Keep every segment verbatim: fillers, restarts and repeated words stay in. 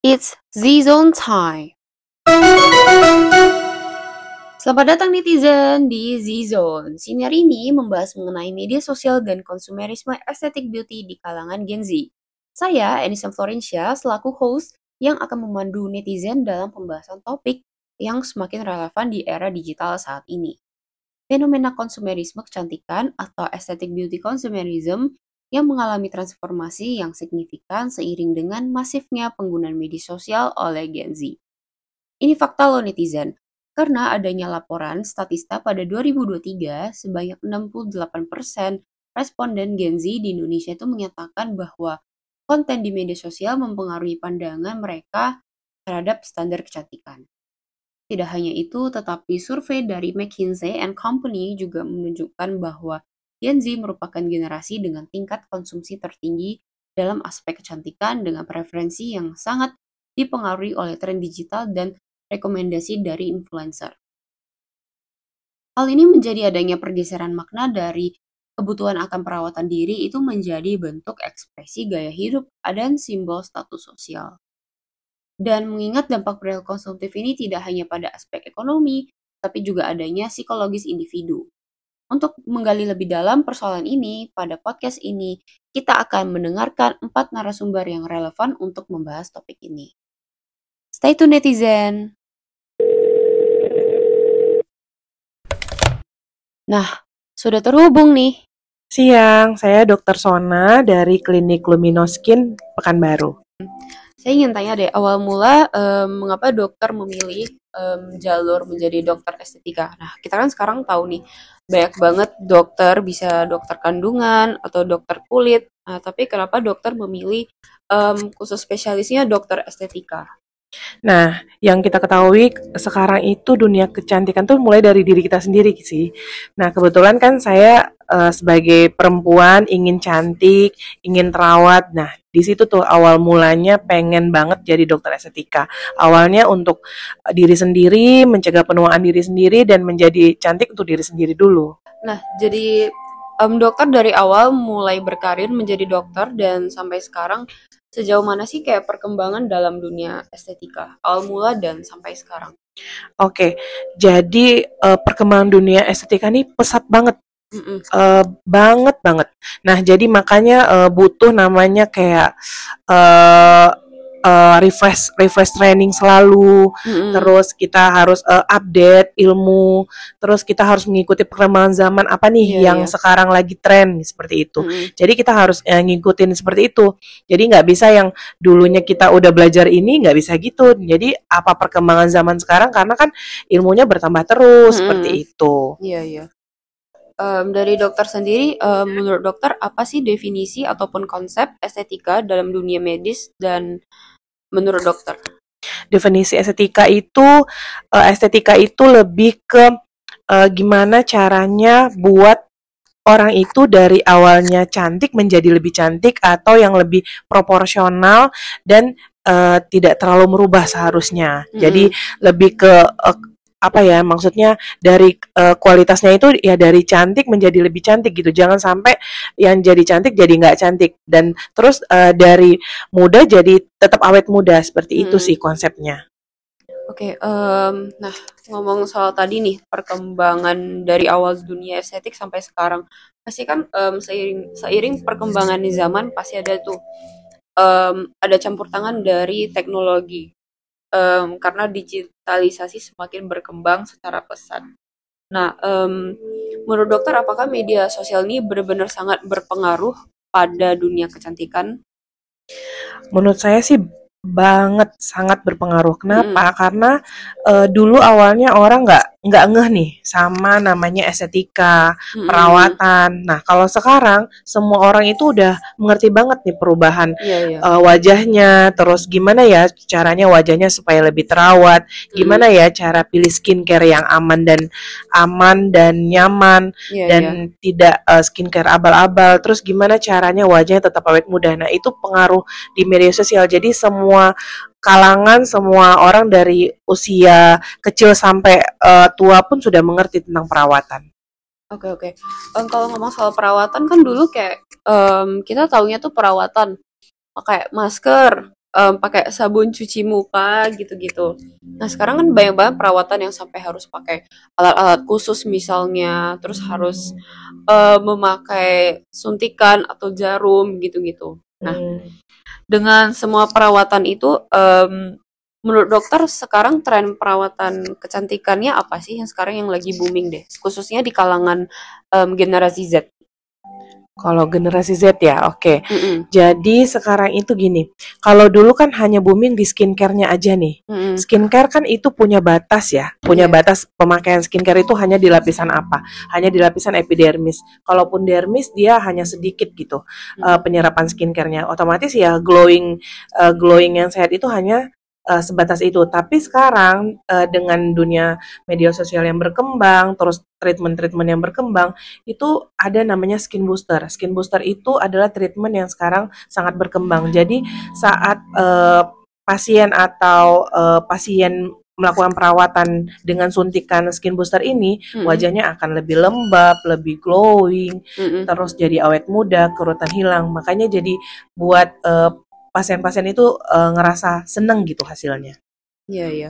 It's Z-Zone time. Selamat datang netizen di Z-Zone. Sini hari ini membahas mengenai media sosial dan konsumerisme estetik beauty di kalangan Gen Z. Saya, Anissa Florencia, selaku host yang akan memandu netizen dalam pembahasan topik yang semakin relevan di era digital saat ini. Fenomena konsumerisme kecantikan atau aesthetic beauty consumerism yang mengalami transformasi yang signifikan seiring dengan masifnya penggunaan media sosial oleh Gen Z. Ini fakta loh netizen, karena adanya laporan Statista pada dua ribu dua puluh tiga, sebanyak enam puluh delapan persen responden Gen Z di Indonesia itu menyatakan bahwa konten di media sosial mempengaruhi pandangan mereka terhadap standar kecantikan. Tidak hanya itu, tetapi survei dari McKinsey and Company juga menunjukkan bahwa Gen Z merupakan generasi dengan tingkat konsumsi tertinggi dalam aspek kecantikan dengan preferensi yang sangat dipengaruhi oleh tren digital dan rekomendasi dari influencer. Hal ini menjadi adanya pergeseran makna dari kebutuhan akan perawatan diri itu menjadi bentuk ekspresi gaya hidup dan simbol status sosial. Dan mengingat dampak perilaku konsumtif ini tidak hanya pada aspek ekonomi, tapi juga adanya psikologis individu. Untuk menggali lebih dalam persoalan ini, pada podcast ini, kita akan mendengarkan empat narasumber yang relevan untuk membahas topik ini. Stay tune netizen! Nah, sudah terhubung nih. Siang, saya dokter Sona dari Klinik Luminoskin, Pekanbaru. Saya ingin tanya deh, awal mula um, mengapa dokter memilih um, jalur menjadi dokter estetika? Nah, kita kan sekarang tahu nih, banyak banget dokter, bisa dokter kandungan atau dokter kulit. Nah, tapi kenapa dokter memilih um, khusus spesialisnya dokter estetika? Nah, yang kita ketahui sekarang itu dunia kecantikan tuh mulai dari diri kita sendiri sih. Nah, kebetulan kan saya uh, sebagai perempuan ingin cantik, ingin terawat. Nah, di situ tuh awal mulanya pengen banget jadi dokter estetika. Awalnya untuk diri sendiri, mencegah penuaan diri sendiri dan menjadi cantik untuk diri sendiri dulu. Nah, jadi um, dokter dari awal mulai berkarir menjadi dokter dan sampai sekarang sejauh mana sih kayak perkembangan dalam dunia estetika awal mula dan sampai sekarang? Oke, jadi uh, perkembangan dunia estetika ini pesat banget. Uh, banget banget. Nah, jadi makanya uh, butuh namanya kayak uh, uh, refresh refresh training selalu. Mm-hmm. Terus kita harus uh, update ilmu. Terus kita harus mengikuti perkembangan zaman apa nih yeah, yang yeah. sekarang lagi tren seperti itu. Mm-hmm. Jadi kita harus uh, ngikutin seperti itu. Jadi nggak bisa yang dulunya kita udah belajar ini nggak bisa gitu. Jadi apa perkembangan zaman sekarang karena kan ilmunya bertambah terus mm-hmm. seperti itu. Iya yeah, iya. Yeah. Um, dari dokter sendiri, um, menurut dokter apa sih definisi ataupun konsep estetika dalam dunia medis dan menurut dokter? Definisi estetika itu, uh, estetika itu lebih ke uh, gimana caranya buat orang itu dari awalnya cantik menjadi lebih cantik atau yang lebih proporsional dan uh, tidak terlalu merubah seharusnya. Mm-hmm. Jadi lebih ke uh, apa ya maksudnya dari uh, kualitasnya itu ya dari cantik menjadi lebih cantik gitu, jangan sampai yang jadi cantik jadi nggak cantik dan terus uh, dari muda jadi tetap awet muda seperti hmm. itu sih konsepnya. Oke, okay, um, nah ngomong soal tadi nih perkembangan dari awal dunia estetik sampai sekarang pasti kan um, seiring seiring perkembangan di zaman pasti ada tuh um, ada campur tangan dari teknologi. Um, karena digitalisasi semakin berkembang secara pesat. Nah, um, menurut dokter apakah media sosial ini benar-benar sangat berpengaruh pada dunia kecantikan? Menurut saya sih banget sangat berpengaruh. Kenapa? Hmm. Karena uh, dulu awalnya orang nggak nggak ngeh nih sama namanya estetika, hmm. perawatan. Nah, kalau sekarang semua orang itu udah mengerti banget nih perubahan yeah, yeah. Uh, wajahnya. Terus gimana ya caranya wajahnya supaya lebih terawat? Gimana hmm. ya cara pilih skincare yang aman dan aman dan nyaman yeah, dan yeah. tidak uh, skincare abal-abal. Terus gimana caranya wajahnya tetap awet muda? Nah, itu pengaruh di media sosial. Jadi semua kalangan, semua orang dari usia kecil sampai uh, tua pun sudah mengerti tentang perawatan. Oke oke. Um, kalau ngomong soal perawatan kan dulu kayak um, kita taunya tuh perawatan pakai masker, um, pakai sabun cuci muka gitu-gitu. Nah sekarang kan banyak banget perawatan yang sampai harus pakai alat-alat khusus misalnya, terus harus uh, memakai suntikan atau jarum gitu-gitu. Nah Hmm. dengan semua perawatan itu, um, menurut dokter sekarang tren perawatan kecantikannya apa sih yang sekarang yang lagi booming deh, khususnya di kalangan um, generasi Z? Kalau generasi Z ya, oke. Mm-mm. Jadi sekarang itu gini, kalau dulu kan hanya booming di skincare-nya aja nih. Mm-mm. Skincare kan itu punya batas ya, punya Yeah. batas pemakaian skincare itu hanya di lapisan apa? Hanya di lapisan epidermis. Kalaupun dermis dia hanya sedikit gitu uh, penyerapan skincare-nya. Otomatis ya glowing uh, glowing yang sehat itu hanya uh, sebatas itu. Tapi sekarang uh, dengan dunia media sosial yang berkembang, terus treatment-treatment yang berkembang, itu ada namanya skin booster. Skin booster itu adalah treatment yang sekarang sangat berkembang. Jadi saat uh, pasien atau uh, pasien melakukan perawatan dengan suntikan skin booster ini, Mm-mm. wajahnya akan lebih lembab, lebih glowing, Mm-mm. terus jadi awet muda, kerutan hilang. Makanya jadi buat uh, pasien-pasien itu uh, ngerasa seneng gitu hasilnya. Iya, iya.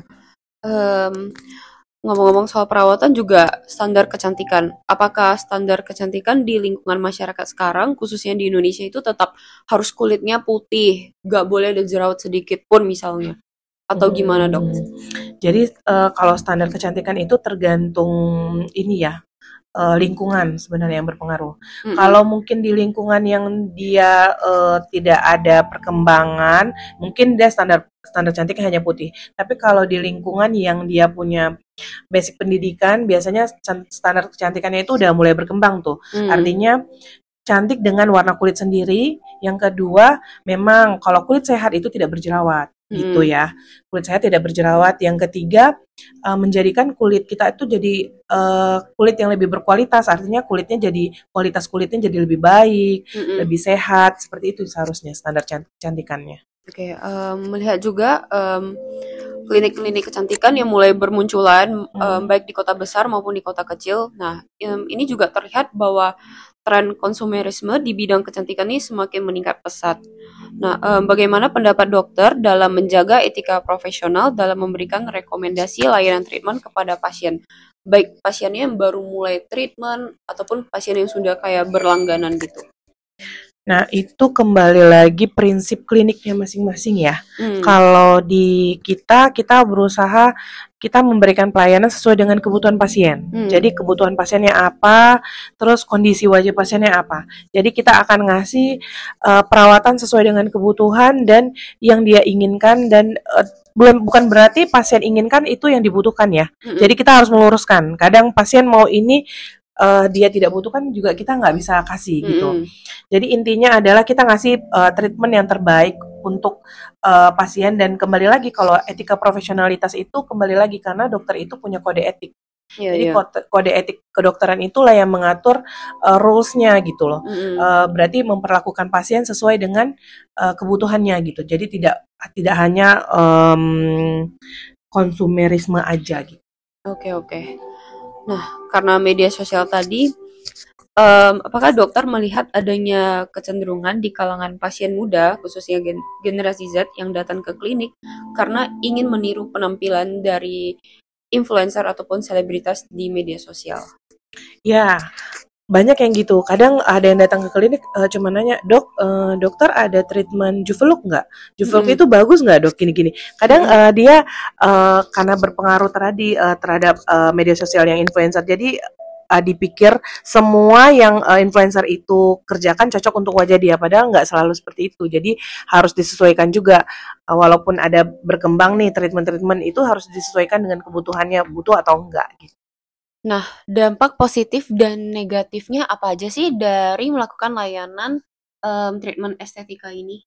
Um, ngomong-ngomong soal perawatan juga standar kecantikan. Apakah standar kecantikan di lingkungan masyarakat sekarang, khususnya di Indonesia itu tetap harus kulitnya putih, nggak boleh ada jerawat sedikit pun misalnya? Atau gimana dok? Hmm. Jadi uh, kalau standar kecantikan itu tergantung ini ya, uh, lingkungan sebenarnya yang berpengaruh. Mm-mm. Kalau mungkin di lingkungan yang dia uh, tidak ada perkembangan, mungkin dia standar standar cantiknya hanya putih. Tapi kalau di lingkungan yang dia punya basic pendidikan, biasanya standar kecantikannya itu udah mulai berkembang tuh. Mm. Artinya cantik dengan warna kulit sendiri. Yang kedua, memang kalau kulit sehat itu tidak berjerawat. Gitu Mm. ya, kulit sehat tidak berjerawat. Yang ketiga, uh, menjadikan kulit kita itu jadi uh, kulit yang lebih berkualitas, artinya kulitnya jadi kualitas kulitnya jadi lebih baik, Mm-mm. lebih sehat, seperti itu seharusnya standar kecantikannya. Oke, okay, um, melihat juga um, klinik-klinik kecantikan yang mulai bermunculan, Hmm. um, baik di kota besar maupun di kota kecil. Nah, um, ini juga terlihat bahwa tren konsumerisme di bidang kecantikan ini semakin meningkat pesat. Nah, um, bagaimana pendapat dokter dalam menjaga etika profesional dalam memberikan rekomendasi layanan treatment kepada pasien? Baik pasiennya yang baru mulai treatment ataupun pasien yang sudah kayak berlangganan gitu. Nah, itu kembali lagi prinsip kliniknya masing-masing ya. Hmm. Kalau di kita, kita berusaha kita memberikan pelayanan sesuai dengan kebutuhan pasien. Hmm. Jadi kebutuhan pasiennya apa, terus kondisi wajah pasiennya apa. Jadi kita akan ngasih uh, perawatan sesuai dengan kebutuhan dan yang dia inginkan dan uh, belum bukan berarti pasien inginkan itu yang dibutuhkan ya. Hmm. Jadi kita harus meluruskan. Kadang pasien mau ini Uh, dia tidak butuhkan juga kita nggak bisa kasih gitu. Mm-hmm. Jadi intinya adalah kita ngasih uh, treatment yang terbaik untuk uh, pasien dan kembali lagi kalau etika profesionalitas itu kembali lagi karena dokter itu punya kode etik. Yeah, Jadi yeah. Kode, kode etik kedokteran itulah yang mengatur uh, rules-nya gitu loh. Mm-hmm. Uh, berarti memperlakukan pasien sesuai dengan uh, kebutuhannya gitu. Jadi tidak tidak hanya um, konsumerisme aja gitu. Oke okay, oke. Okay. Nah, karena media sosial tadi, um, apakah dokter melihat adanya kecenderungan di kalangan pasien muda, khususnya gen- generasi Z yang datang ke klinik karena ingin meniru penampilan dari influencer ataupun selebritas di media sosial? Ya, banyak yang gitu. Kadang ada yang datang ke klinik uh, cuma nanya, dok, uh, dokter ada treatment Juvelook nggak? Juvelook mm-hmm. itu bagus nggak dok? Gini-gini. Kadang mm-hmm. uh, dia uh, karena berpengaruh terhadap uh, terhadap uh, media sosial yang influencer. Jadi uh, dipikir semua yang uh, influencer itu kerjakan cocok untuk wajah dia. Padahal nggak selalu seperti itu. Jadi harus disesuaikan juga. Uh, walaupun ada berkembang nih treatment-treatment itu harus disesuaikan dengan kebutuhannya butuh atau enggak gitu. Nah, dampak positif dan negatifnya apa aja sih dari melakukan layanan um, treatment estetika ini?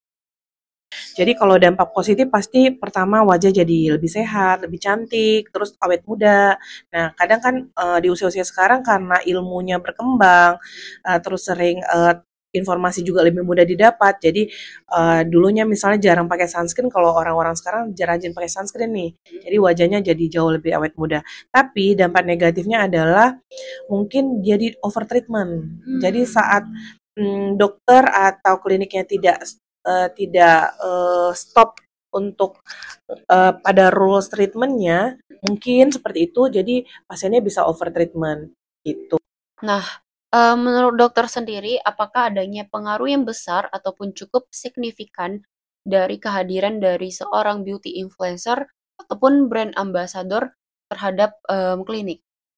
Jadi kalau dampak positif pasti pertama wajah jadi lebih sehat, lebih cantik, terus awet muda. Nah, kadang kan uh, di usia-usia sekarang karena ilmunya berkembang, uh, terus sering uh, informasi juga lebih mudah didapat. Jadi uh, dulunya misalnya jarang pakai sunscreen, kalau orang-orang sekarang rajin pakai sunscreen nih. Jadi wajahnya jadi jauh lebih awet muda. Tapi dampak negatifnya adalah mungkin jadi over treatment. Hmm. Jadi saat hmm, dokter atau kliniknya tidak uh, tidak uh, stop untuk uh, pada rules treatmentnya mungkin seperti itu, jadi pasiennya bisa over treatment gitu. Nah, uh, menurut dokter sendiri, apakah adanya pengaruh yang besar ataupun cukup signifikan dari kehadiran dari seorang beauty influencer ataupun brand ambassador terhadap um, klinik?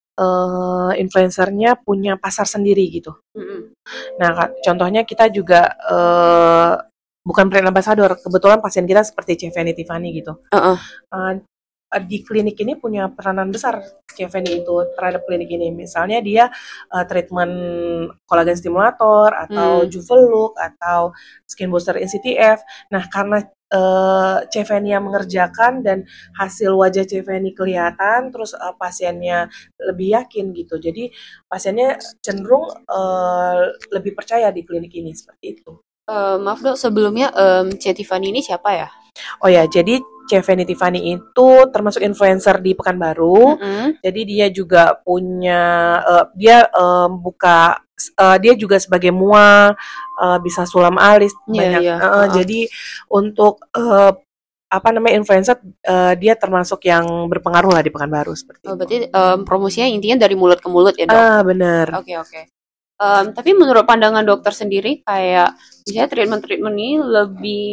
Uh, influencernya punya pasar sendiri gitu. Mm-hmm. Nah, contohnya kita juga uh, bukan brand ambassador, kebetulan pasien kita seperti Ceveni Tiffany gitu. Uh-uh. Uh, di klinik ini punya peranan besar Ceveni itu terhadap klinik ini. Misalnya dia uh, treatment kolagen stimulator atau hmm. Juvel Look atau skin booster in C T F. Nah, karena Uh, Ceveni yang mengerjakan dan hasil wajah Ceveni kelihatan, terus uh, pasiennya lebih yakin gitu. Jadi pasiennya cenderung uh, lebih percaya di klinik ini seperti itu. Uh, maaf dok, sebelumnya um, C Tiffany ini siapa ya? Oh ya, jadi Ceveni Tiffany itu termasuk influencer di Pekanbaru. Mm-hmm. Jadi dia juga punya, uh, dia um, buka, uh, dia juga sebagai M U A, uh, bisa sulam alis yeah, banyak. Yeah. Uh, uh-huh. Jadi untuk uh, apa namanya influencer, uh, dia termasuk yang berpengaruh lah di Pekanbaru seperti oh, itu. Berarti um, promosinya intinya dari mulut ke mulut ya dok? Ah benar. Oke okay, oke. Okay. Um, tapi menurut pandangan dokter sendiri, kayak misalnya treatment-treatment ini lebih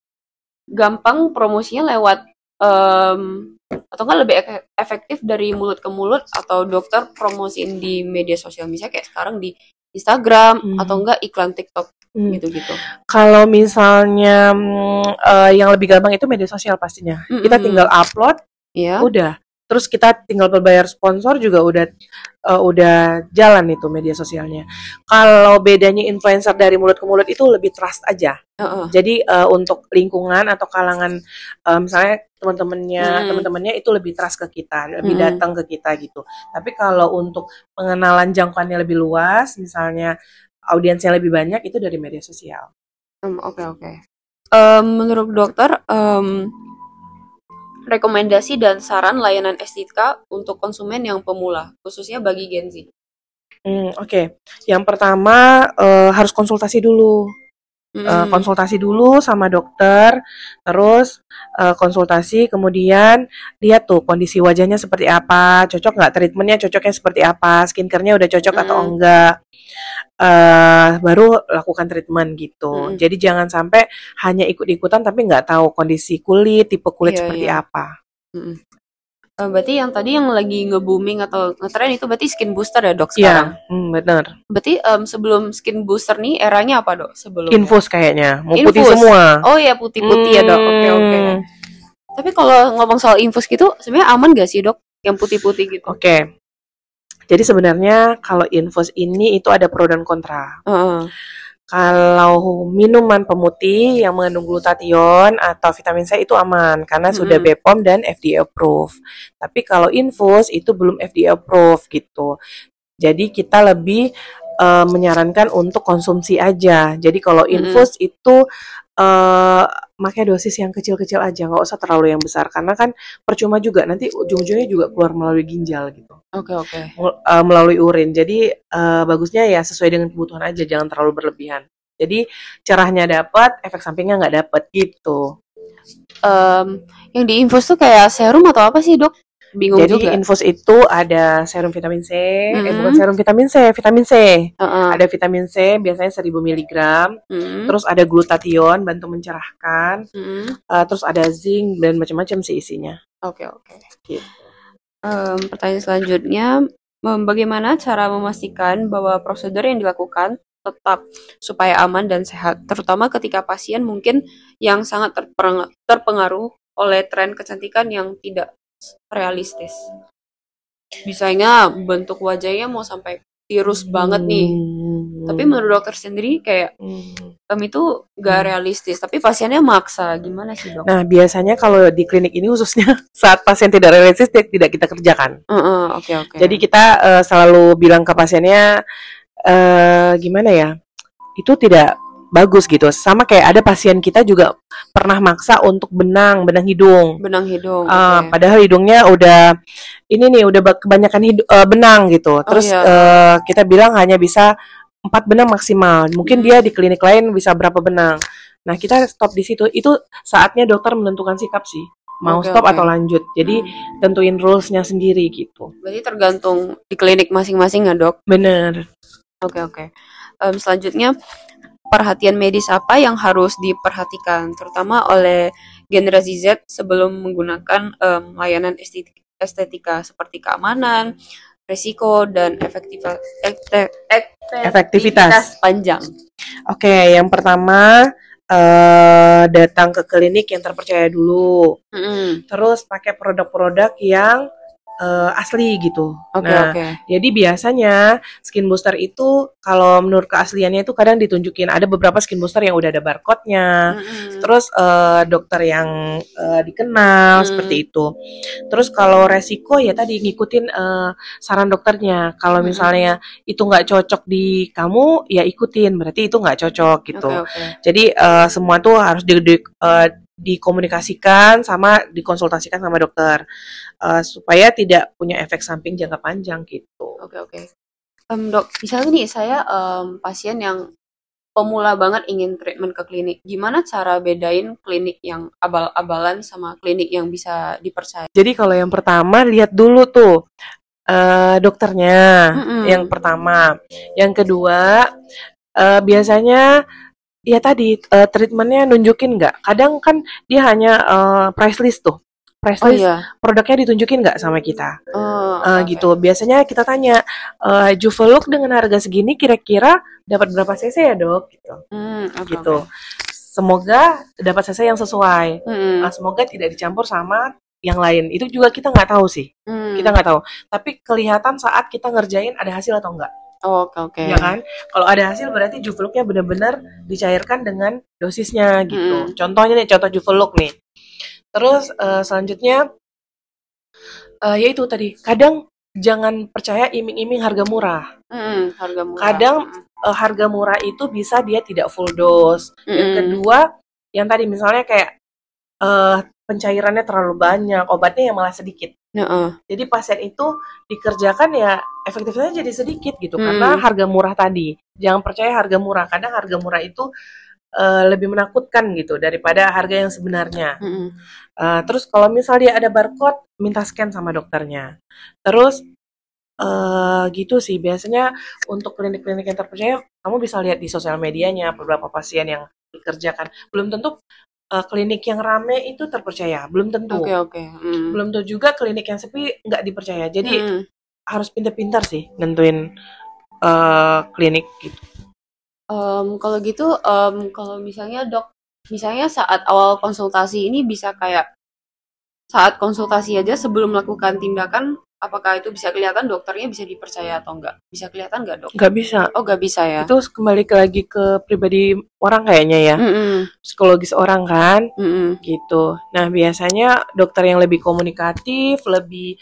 gampang promosinya lewat um, atau kan lebih efektif dari mulut ke mulut atau dokter promosiin di media sosial, misalnya kayak sekarang di Instagram hmm. atau enggak iklan TikTok hmm. gitu-gitu. Kalau misalnya uh, yang lebih gampang itu media sosial pastinya. Mm-hmm. Kita tinggal upload, yeah. udah. Terus kita tinggal berbayar sponsor juga udah uh, udah jalan itu media sosialnya. Kalau bedanya influencer dari mulut ke mulut itu lebih trust aja. Uh-uh. Jadi uh, untuk lingkungan atau kalangan uh, misalnya teman-temannya, hmm. teman-temannya itu lebih trust ke kita, lebih hmm. datang ke kita gitu. Tapi kalau untuk pengenalan jangkauannya lebih luas, misalnya audiensnya lebih banyak, itu dari media sosial. Oke um, oke. Okay, okay. um, menurut dokter, um, rekomendasi dan saran layanan estetika untuk konsumen yang pemula, khususnya bagi Gen Z. Hmm, Oke, okay. Yang pertama uh, harus konsultasi dulu, hmm. uh, konsultasi dulu sama dokter, terus uh, konsultasi, kemudian lihat tuh kondisi wajahnya seperti apa, cocok nggak treatmentnya, cocoknya seperti apa, skincare-nya udah cocok hmm. atau enggak. Uh, baru lakukan treatment gitu. Hmm. Jadi jangan sampai hanya ikut-ikutan tapi nggak tahu kondisi kulit, tipe kulit yeah, seperti yeah. apa. Hmm. Uh, berarti yang tadi yang lagi nge-booming atau nge-trend itu berarti skin booster ya dok sekarang? Iya, yeah, hmm, benar. Berarti um, sebelum skin booster nih eranya apa dok? Sebelumnya? Infus kayaknya, mau infus. Putih semua. Oh ya putih-putih hmm. ya dok. Oke okay, oke. Okay. Tapi kalau ngomong soal infus gitu, sebenarnya aman gak sih dok? Yang putih-putih gitu? Oke. Okay. Jadi sebenarnya kalau infus ini itu ada pro dan kontra. Uh. Kalau minuman pemutih yang mengandung glutathione atau vitamin C itu aman karena mm-hmm. sudah B P O M dan F D A approved. Tapi kalau infus itu belum F D A approved gitu. Jadi kita lebih uh, menyarankan untuk konsumsi aja. Jadi kalau infus mm-hmm. itu uh, pakai dosis yang kecil-kecil aja, nggak usah terlalu yang besar karena kan percuma juga nanti ujung-ujungnya juga keluar melalui ginjal gitu. Oke okay, oke. Okay. Uh, melalui urin. Jadi uh, bagusnya ya sesuai dengan kebutuhan aja, jangan terlalu berlebihan. Jadi cerahnya dapat, efek sampingnya nggak dapat gitu. Um, yang di infus tuh kayak serum atau apa sih dok? Bingung Jadi, juga. Jadi infus itu ada serum vitamin C, mm-hmm. eh bukan serum vitamin C, vitamin C. Uh-uh. Ada vitamin C biasanya seribu miligram, mm-hmm. terus ada glutathione bantu mencerahkan, mm-hmm. uh, terus ada zinc dan macam-macam sih isinya. Oke okay, oke. Okay. Gitu. Um, pertanyaan selanjutnya, bagaimana cara memastikan bahwa prosedur yang dilakukan tetap supaya aman dan sehat, terutama ketika pasien mungkin yang sangat terpengaruh oleh tren kecantikan yang tidak realistis. Misalnya bentuk wajahnya mau sampai tirus hmm. banget nih. Tapi menurut dokter sendiri kayak hmm. um, itu gak realistis. Tapi pasiennya maksa. Gimana sih dok? Nah biasanya kalau di klinik ini khususnya saat pasien tidak realistis tidak kita kerjakan. Oke uh-uh, oke. Okay, okay. Jadi kita uh, selalu bilang ke pasiennya uh, gimana ya? Itu tidak bagus gitu. Sama kayak ada pasien kita juga pernah maksa untuk benang, benang hidung. Benang hidung. Uh, okay. Padahal hidungnya udah ini nih udah kebanyakan hidu, uh, benang gitu. Terus oh, iya. uh, kita bilang hanya bisa empat benang maksimal. Mungkin hmm. dia di klinik lain bisa berapa benang. Nah, kita stop di situ. Itu saatnya dokter menentukan sikap sih. Mau Oke, stop oke. atau lanjut. Jadi Hmm. tentuin rules-nya sendiri gitu. Berarti tergantung di klinik masing-masing ya, Dok? Bener. Oke, oke. Um, selanjutnya, perhatian medis apa yang harus diperhatikan, terutama oleh generasi Z sebelum menggunakan um, layanan estetika, estetika seperti keamanan, risiko, dan efektiva- efektivitas, Efektivitas. panjang. Oke, yang pertama eh, datang ke klinik yang terpercaya dulu. Mm-mm. Terus pakai produk-produk yang eh, asli gitu. Oke, Nah, oke. jadi biasanya skin booster itu kalau menurut keasliannya itu kadang ditunjukin ada beberapa skin booster yang udah ada barcode-nya. Mm-mm. Terus eh, dokter yang eh, dikenal Mm. seperti itu. Terus kalau resiko ya tadi ngikutin eh, saran dokternya. Kalau Mm-mm. misalnya itu nggak cocok di kamu, ya ikutin. Berarti itu nggak cocok gitu. Oke, oke. Jadi eh, semua tuh harus di, di- eh, dikomunikasikan sama dikonsultasikan sama dokter eh, supaya tidak punya efek samping jangka panjang gitu. Oke, oke. Em, dok, misalnya nih saya em, pasien yang pemula banget ingin treatment ke klinik. Gimana cara bedain klinik yang abal-abalan sama klinik yang bisa dipercaya? Jadi kalau yang pertama lihat dulu tuh eh, dokternya. Mm-mm. Yang pertama, yang kedua eh, biasanya ya tadi eh, treatmentnya nunjukin nggak? Kadang kan dia hanya eh, price list tuh. Price Oh list iya. produknya ditunjukin nggak sama kita? Oh, Eh, oke, gitu. Biasanya kita tanya, eh Juveluk dengan harga segini kira-kira dapat berapa cc ya dok? Gitu. Hmm, oke, Gitu. oke. Semoga dapat cc yang sesuai. Mm-mm. Eh, semoga tidak dicampur sama yang lain. Itu juga kita nggak tahu sih. Hmm. Kita nggak tahu. Tapi kelihatan saat kita ngerjain ada hasil atau enggak. Oh, oke, oke. Ya kan? Kalau ada hasil berarti Juveluknya benar-benar dicairkan dengan dosisnya gitu. Mm-mm. Contohnya nih, contoh Juveluk nih. Terus eh, selanjutnya eh, yaitu tadi kadang jangan percaya iming-iming harga murah. Mm-mm, harga murah. Kadang Mm-mm. eh, harga murah itu bisa dia tidak full dose. Yang Mm-mm. kedua, yang tadi misalnya kayak eh, pencairannya terlalu banyak, obatnya yang malah sedikit. Heeh. Jadi pasien itu dikerjakan ya efektivitasnya jadi sedikit gitu Hmm. karena harga murah tadi. Jangan percaya harga murah. Kadang harga murah itu eh, lebih menakutkan gitu daripada harga yang sebenarnya. Mm-mm. Eh, terus kalau misalnya ada barcode, minta scan sama dokternya. Terus eh gitu sih biasanya untuk klinik-klinik yang terpercaya kamu bisa lihat di sosial medianya beberapa pasien yang dikerjakan. Belum tentu eh, klinik yang rame itu terpercaya, belum tentu. Oke, oke. Mm. Belum tentu juga klinik yang sepi nggak dipercaya. Jadi Mm-mm. harus pintar-pintar sih nentuin eh, klinik gitu. Em, kalau gitu, em, kalau misalnya dok, misalnya saat awal konsultasi ini bisa kayak saat konsultasi aja sebelum melakukan tindakan, apakah itu bisa kelihatan dokternya bisa dipercaya atau enggak? Bisa kelihatan nggak dok? Nggak bisa. Oh, nggak bisa ya? Itu kembali ke- lagi ke pribadi orang kayaknya ya. Mm-mm. Psikologis orang kan. Mm-mm. Gitu. Nah, biasanya dokter yang lebih komunikatif, lebih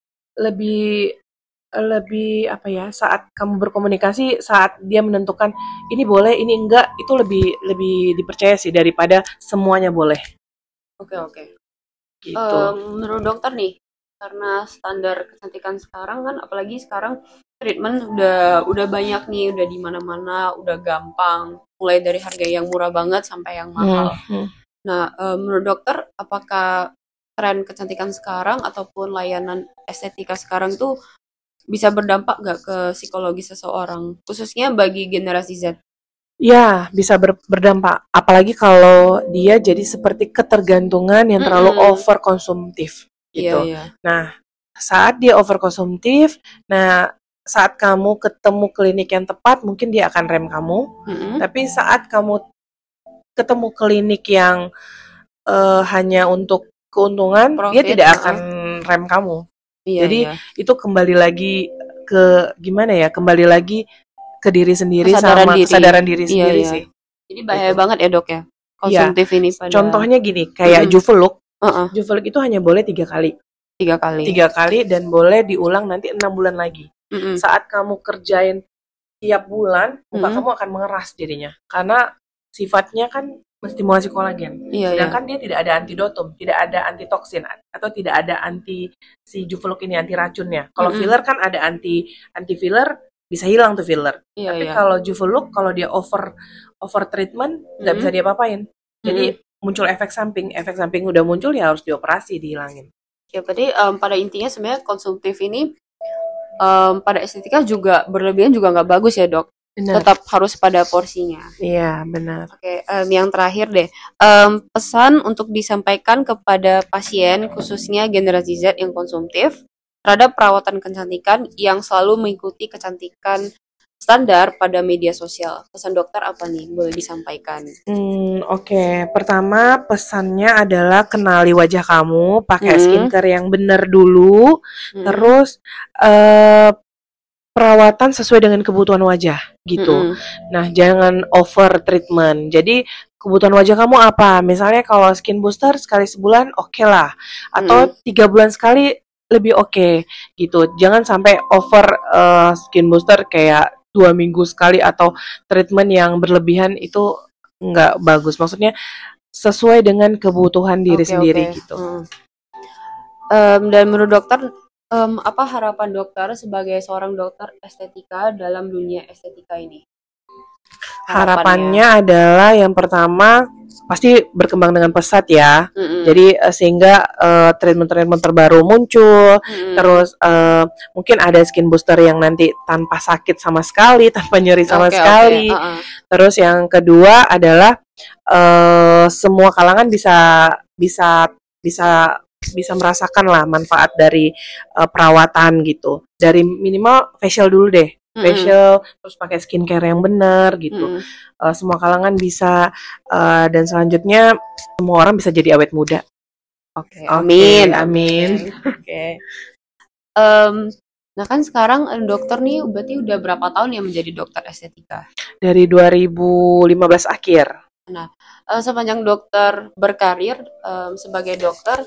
lebih lebih apa ya, saat kamu berkomunikasi, saat dia menentukan ini boleh, ini enggak, itu lebih lebih dipercaya sih daripada semuanya boleh. Oke, oke. Gitu. Em, menurut dokter nih, karena standar kecantikan sekarang kan, apalagi sekarang treatment udah udah banyak nih, udah di mana-mana, udah gampang, mulai dari harga yang murah banget sampai yang mahal. Hmm. Nah, em, menurut dokter, apakah tren kecantikan sekarang ataupun layanan estetika sekarang tuh bisa berdampak nggak ke psikologi seseorang, khususnya bagi generasi Z? Ya, bisa ber- berdampak. Apalagi kalau dia jadi seperti ketergantungan yang terlalu Mm-mm. over konsumtif gitu. Iya, iya. Nah, saat dia over konsumtif, nah saat kamu ketemu klinik yang tepat, mungkin dia akan rem kamu. Mm-mm. Tapi saat kamu ketemu klinik yang eh, hanya untuk keuntungan, dia Profit, tidak uh-uh. akan rem kamu. Iya, Jadi iya. itu kembali lagi ke gimana ya? Kembali lagi ke diri sendiri Kesadaran sama diri. kesadaran diri Iya, sendiri iya. sih. Jadi bahaya Gitu. banget ya dok ya, konsumtif ini pada. Contohnya gini, kayak Mm-mm. Juveluk. Uh-uh. Juveluk itu hanya boleh tiga kali. Tiga kali. Tiga kali dan boleh diulang nanti enam bulan lagi. Mm-mm. Saat kamu kerjain tiap bulan, muka Mm-mm. kamu akan mengeras jadinya. Karena sifatnya kan menstimulasi kolagen. Iya, iya. Sedangkan dia tidak ada antidotum, tidak ada antitoksin, atau tidak ada anti si Juveluk ini, anti racunnya. Kalau Mm-mm. filler kan ada anti anti filler, bisa hilang tuh filler. Iya, Tapi iya. kalau Juveluk, kalau dia over over treatment, nggak Mm-mm. bisa diapa-apain. Jadi Mm-mm. muncul efek samping, efek samping udah muncul ya harus dioperasi, dihilangin. Ya, berarti em, pada intinya sebenarnya konsumtif ini em, pada estetika juga berlebihan juga nggak bagus ya dok. Benar. Tetap harus pada porsinya. Iya, benar. Oke, em, yang terakhir deh, Em, pesan untuk disampaikan kepada pasien khususnya generasi Z yang konsumtif terhadap perawatan kecantikan yang selalu mengikuti kecantikan standar pada media sosial. Pesan dokter apa nih? Boleh disampaikan. Hmm, oke. Pertama pesannya adalah kenali wajah kamu, pakai Mm-mm. skincare yang benar dulu, Mm-mm. terus eh perawatan sesuai dengan kebutuhan wajah gitu. Mm-mm. Nah, jangan over treatment. Jadi kebutuhan wajah kamu apa? Misalnya kalau skin booster sekali sebulan oke lah, atau Mm-mm. tiga bulan sekali lebih oke gitu. Jangan sampai over eh, skin booster kayak dua minggu sekali atau treatment yang berlebihan itu nggak bagus. Maksudnya sesuai dengan kebutuhan diri Oke, sendiri oke. gitu. Mm. Em, dan menurut dokter, em, apa harapan dokter sebagai seorang dokter estetika dalam dunia estetika ini? Harapannya adalah yang pertama pasti berkembang dengan pesat ya. Mm-mm. Jadi uh, sehingga uh, treatment-treatment terbaru muncul. Mm-mm. Terus uh, mungkin ada skin booster yang nanti tanpa sakit sama sekali, tanpa nyeri sama Oke, sekali. oke. Uh-uh. Terus yang kedua adalah uh, semua kalangan bisa bisa bisa bisa merasakan lah manfaat dari uh, perawatan gitu. Dari minimal facial dulu deh. Facial, mm-hmm. terus pakai skincare yang benar gitu. Mm-hmm. Uh, semua kalangan bisa uh, dan selanjutnya semua orang bisa jadi awet muda. Oke, okay, amin, okay, amin. Oke. Okay. Um, nah kan sekarang dokter nih berarti udah berapa tahun ya menjadi dokter estetika? Dari dua ribu lima belas akhir. Nah, uh, sepanjang dokter berkarir um, sebagai dokter,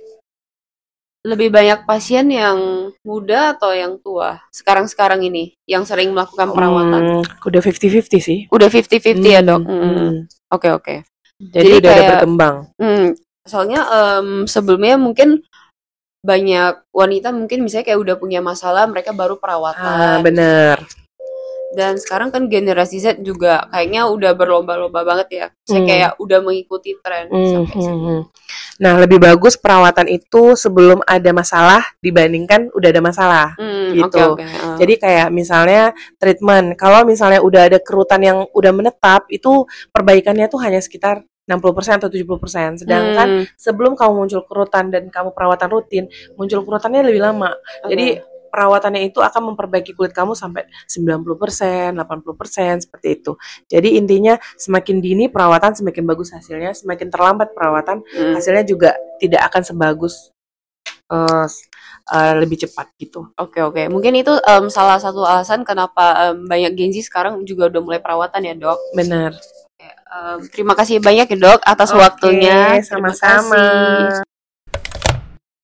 lebih banyak pasien yang muda atau yang tua sekarang-sekarang ini yang sering melakukan perawatan? Hmm, udah fifty-fifty sih. Udah fifty-fifty hmm, ya dok? Oke hmm. oke. Okay, okay. Jadi, Jadi udah kayak, ada berkembang. Hmm, soalnya um, sebelumnya mungkin banyak wanita mungkin misalnya kayak udah punya masalah mereka baru perawatan. Ah, bener. Dan sekarang kan generasi Z juga kayaknya udah berlomba-lomba banget ya. Saya hmm. kayak udah mengikuti tren hmm, sampai hmm, sini. Hmm. Nah, lebih bagus perawatan itu sebelum ada masalah dibandingkan udah ada masalah hmm, gitu. Okay, okay. Uh. Jadi kayak misalnya treatment, kalau misalnya udah ada kerutan yang udah menetap, itu perbaikannya tuh hanya sekitar enam puluh persen atau tujuh puluh persen. Sedangkan hmm. sebelum kamu muncul kerutan dan kamu perawatan rutin, muncul kerutannya lebih lama. Okay. Jadi perawatannya itu akan memperbaiki kulit kamu sampai sembilan puluh persen, delapan puluh persen seperti itu. Jadi intinya semakin dini perawatan semakin bagus hasilnya, semakin terlambat perawatan hmm. hasilnya juga tidak akan sebagus uh, uh, lebih cepat gitu. Oke oke. Mungkin itu um, salah satu alasan kenapa um, banyak Gen Z sekarang juga udah mulai perawatan ya dok. Benar. Um, terima kasih banyak ya dok atas Oke, waktunya. Sama-sama.